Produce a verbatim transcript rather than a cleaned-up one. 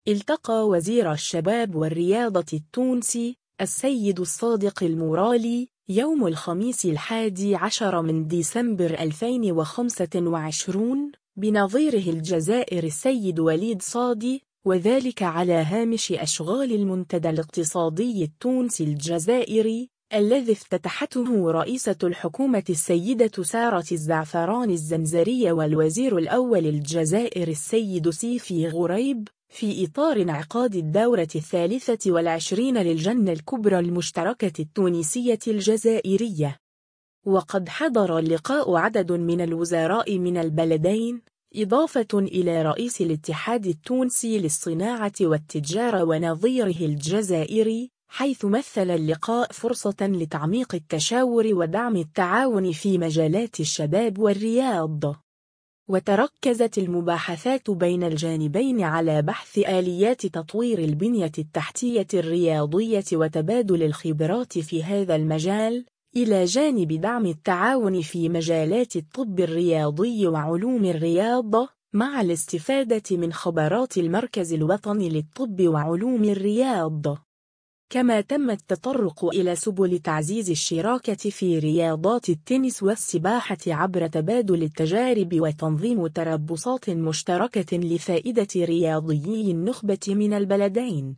التقى وزير الشباب والرياضة التونسي السيد الصادق المرالي يوم الخميس الحادي عشر من ديسمبر ألفين وخمسة وعشرين بنظيره الجزائر السيد وليد صادي، وذلك على هامش أشغال المنتدى الاقتصادي التونسي الجزائري الذي افتتحته رئيسة الحكومة السيدة سارة الزعفران الزمزرية والوزير الأول الجزائر السيد سيفي غريب في إطار انعقاد الدورة الثالثة والعشرين للجنة الكبرى المشتركة التونسية الجزائرية. وقد حضر اللقاء عدد من الوزراء من البلدين إضافة إلى رئيس الاتحاد التونسي للصناعة والتجارة ونظيره الجزائري، حيث مثل اللقاء فرصة لتعميق التشاور ودعم التعاون في مجالات الشباب والرياضة. وتركزت المباحثات بين الجانبين على بحث آليات تطوير البنية التحتية الرياضية وتبادل الخبرات في هذا المجال، إلى جانب دعم التعاون في مجالات الطب الرياضي وعلوم الرياضة، مع الاستفادة من خبرات المركز الوطني للطب وعلوم الرياضة. كما تم التطرق إلى سبل تعزيز الشراكة في رياضات التنس والسباحة عبر تبادل التجارب وتنظيم تربصات مشتركة لفائدة رياضيي النخبة من البلدين.